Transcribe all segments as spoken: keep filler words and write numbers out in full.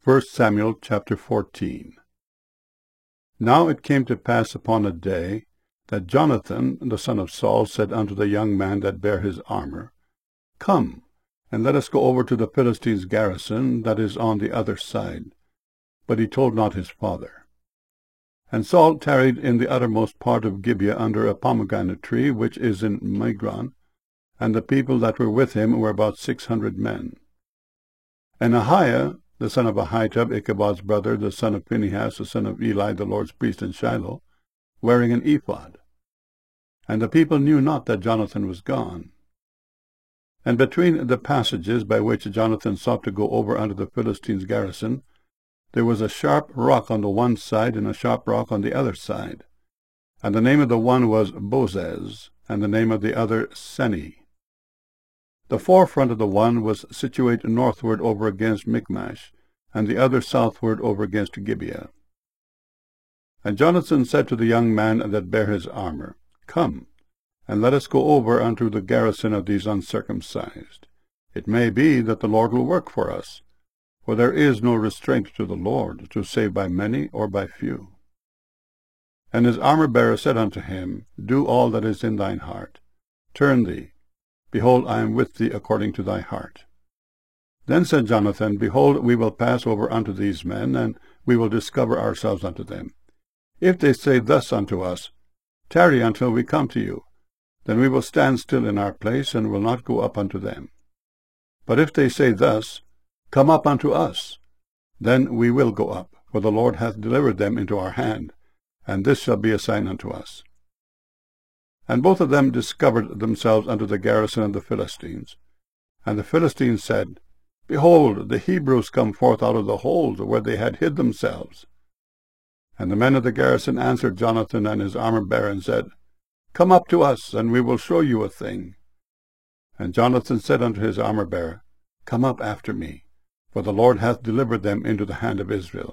First Samuel chapter fourteen. Now it came to pass upon a day that Jonathan the son of Saul said unto the young man that bare his armour, Come, and let us go over to the Philistines' garrison that is on the other side. But he told not his father. And Saul tarried in the uttermost part of Gibeah under a pomegranate tree which is in Migron, and the people that were with him were about six hundred men. And Ahiah, the son of Ahitub, Ichabod's brother, the son of Phinehas, the son of Eli, the Lord's priest in Shiloh, wearing an ephod. And the people knew not that Jonathan was gone. And between the passages by which Jonathan sought to go over unto the Philistines' garrison, there was a sharp rock on the one side and a sharp rock on the other side. And the name of the one was Bozez, and the name of the other Seni. The forefront of the one was situate northward over against Michmash, and the other southward over against Gibeah. And Jonathan said to the young man that bare his armour, Come, and let us go over unto the garrison of these uncircumcised. It may be that the Lord will work for us, for there is no restraint to the Lord, to save by many or by few. And his armour-bearer said unto him, Do all that is in thine heart. Turn thee. Behold, I am with thee according to thy heart. Then said Jonathan, Behold, we will pass over unto these men, and we will discover ourselves unto them. If they say thus unto us, Tarry until we come to you, then we will stand still in our place, and will not go up unto them. But if they say thus, Come up unto us, then we will go up, for the Lord hath delivered them into our hand, and this shall be a sign unto us. And both of them discovered themselves unto the garrison of the Philistines. And the Philistines said, Behold, the Hebrews come forth out of the hold where they had hid themselves. And the men of the garrison answered Jonathan and his armour-bearer, and said, Come up to us, and we will show you a thing. And Jonathan said unto his armour-bearer, Come up after me, for the Lord hath delivered them into the hand of Israel.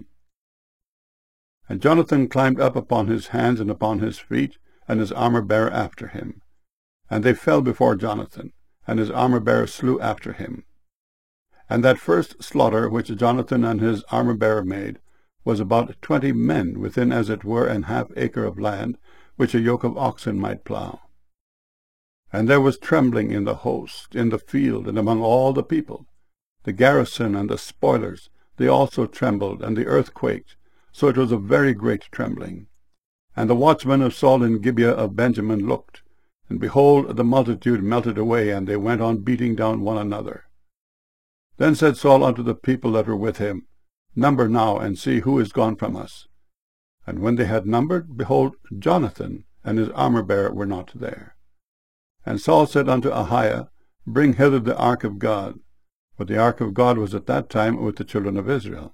And Jonathan climbed up upon his hands and upon his feet, and his armour-bearer after him. And they fell before Jonathan, and his armour-bearer slew after him. And that first slaughter which Jonathan and his armour-bearer made was about twenty men within as it were an half acre of land, which a yoke of oxen might plough. And there was trembling in the host, in the field, and among all the people. The garrison and the spoilers, they also trembled, and the earth quaked, so it was a very great trembling. And the watchmen of Saul in Gibeah of Benjamin looked, and behold, the multitude melted away, and they went on beating down one another. Then said Saul unto the people that were with him, Number now, and see who is gone from us. And when they had numbered, behold, Jonathan and his armour-bearer were not there. And Saul said unto Ahiah, Bring hither the ark of God. For the ark of God was at that time with the children of Israel.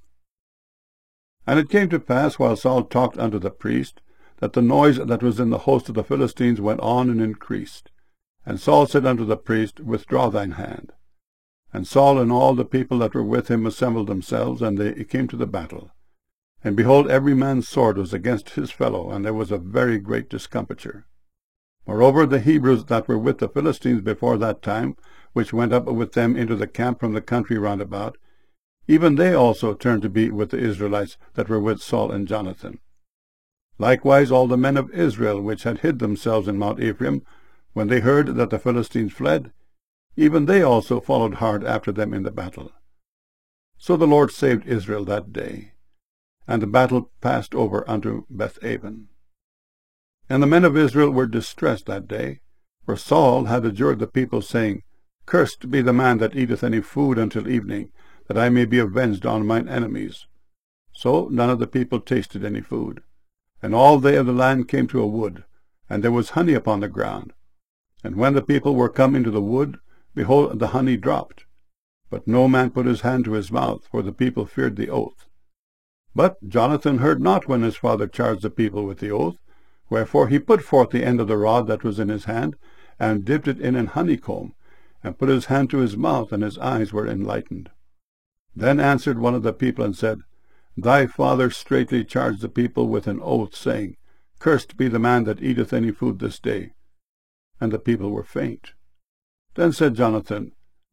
And it came to pass, while Saul talked unto the priest, that the noise that was in the host of the Philistines went on and increased. And Saul said unto the priest, Withdraw thine hand. And Saul and all the people that were with him assembled themselves, and they came to the battle. And behold, every man's sword was against his fellow, and there was a very great discomfiture. Moreover, the Hebrews that were with the Philistines before that time, which went up with them into the camp from the country round about, even they also turned to be with the Israelites that were with Saul and Jonathan. Likewise all the men of Israel which had hid themselves in Mount Ephraim, when they heard that the Philistines fled, even they also followed hard after them in the battle. So the Lord saved Israel that day, and the battle passed over unto Bethaven. And the men of Israel were distressed that day, for Saul had adjured the people, saying, Cursed be the man that eateth any food until evening, that I may be avenged on mine enemies. So none of the people tasted any food. And all they of the land came to a wood, and there was honey upon the ground. And when the people were come into the wood, behold, the honey dropped. But no man put his hand to his mouth, for the people feared the oath. But Jonathan heard not when his father charged the people with the oath, wherefore he put forth the end of the rod that was in his hand, and dipped it in an honeycomb, and put his hand to his mouth, and his eyes were enlightened. Then answered one of the people, and said, Thy father straitly charged the people with an oath, saying, Cursed be the man that eateth any food this day. And the people were faint. Then said Jonathan,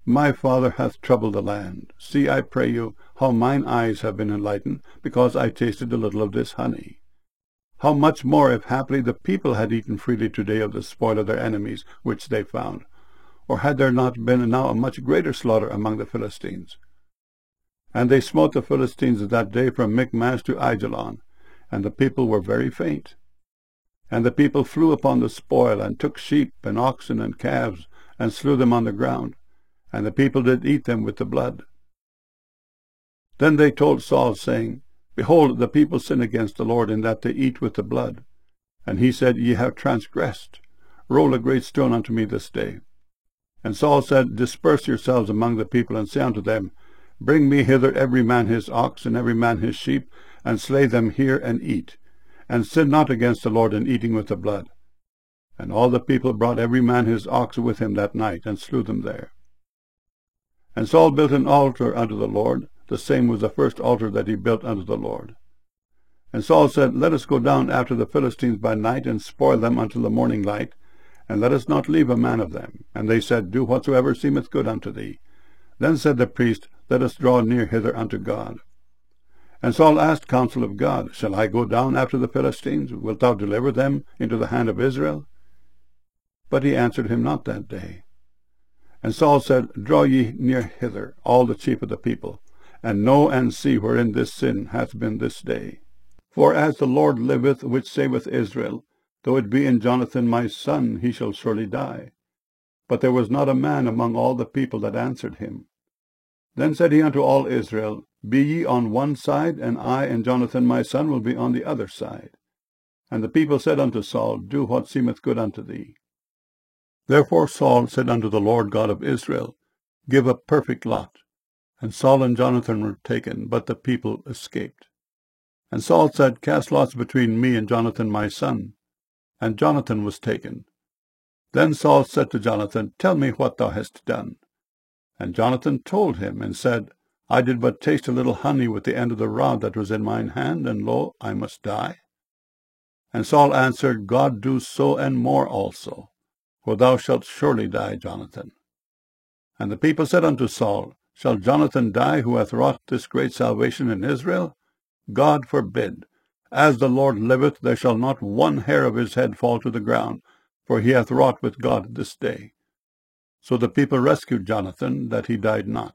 My father hath troubled the land. See, I pray you, how mine eyes have been enlightened, because I tasted a little of this honey. How much more if haply the people had eaten freely today of the spoil of their enemies, which they found? Or had there not been now a much greater slaughter among the Philistines? And they smote the Philistines that day from Michmash to Aijalon, and the people were very faint. And the people flew upon the spoil, and took sheep, and oxen, and calves, and slew them on the ground. And the people did eat them with the blood. Then they told Saul, saying, Behold, the people sin against the Lord, in that they eat with the blood. And he said, Ye have transgressed. Roll a great stone unto me this day. And Saul said, Disperse yourselves among the people, and say unto them, Bring me hither every man his ox, and every man his sheep, and slay them here, and eat. And sin not against the Lord in eating with the blood. And all the people brought every man his ox with him that night, and slew them there. And Saul built an altar unto the Lord. The same was the first altar that he built unto the Lord. And Saul said, Let us go down after the Philistines by night, and spoil them until the morning light, and let us not leave a man of them. And they said, Do whatsoever seemeth good unto thee. Then said the priest, Let us draw near hither unto God. And Saul asked counsel of God, Shall I go down after the Philistines? Wilt thou deliver them into the hand of Israel? But he answered him not that day. And Saul said, Draw ye near hither, all the chief of the people, and know and see wherein this sin hath been this day. For as the Lord liveth, which saveth Israel, though it be in Jonathan my son, he shall surely die. But there was not a man among all the people that answered him. Then said he unto all Israel, Be ye on one side, and I and Jonathan my son will be on the other side. And the people said unto Saul, Do what seemeth good unto thee. Therefore Saul said unto the Lord God of Israel, Give a perfect lot. And Saul and Jonathan were taken, but the people escaped. And Saul said, Cast lots between me and Jonathan my son. And Jonathan was taken. Then Saul said to Jonathan, Tell me what thou hast done. And Jonathan told him, and said, I did but taste a little honey with the end of the rod that was in mine hand, and lo, I must die. And Saul answered, God do so and more also, for thou shalt surely die, Jonathan. And the people said unto Saul, Shall Jonathan die, who hath wrought this great salvation in Israel? God forbid. As the Lord liveth, there shall not one hair of his head fall to the ground, for he hath wrought with God this day. So the people rescued Jonathan, that he died not.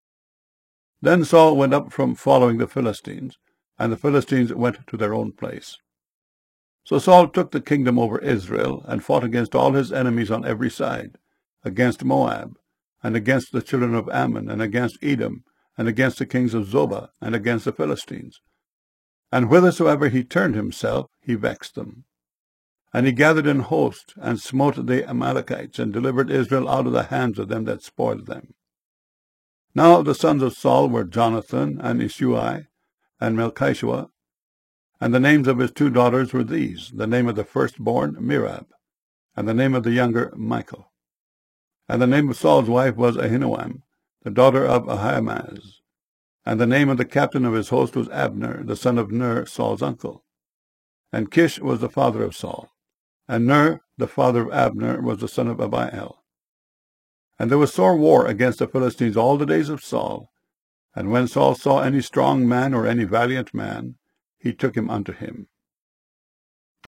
Then Saul went up from following the Philistines, and the Philistines went to their own place. So Saul took the kingdom over Israel, and fought against all his enemies on every side, against Moab, and against the children of Ammon, and against Edom, and against the kings of Zobah, and against the Philistines. And whithersoever he turned himself, he vexed them. And he gathered in host, and smote the Amalekites, and delivered Israel out of the hands of them that spoiled them. Now the sons of Saul were Jonathan, and Isui, and Melchishua, and the names of his two daughters were these, the name of the firstborn Merab, and the name of the younger Michal. And the name of Saul's wife was Ahinoam, the daughter of Ahimaaz. And the name of the captain of his host was Abner, the son of Ner, Saul's uncle. And Kish was the father of Saul. And Ner, the father of Abner, was the son of Abiel. And there was sore war against the Philistines all the days of Saul. And when Saul saw any strong man or any valiant man, he took him unto him.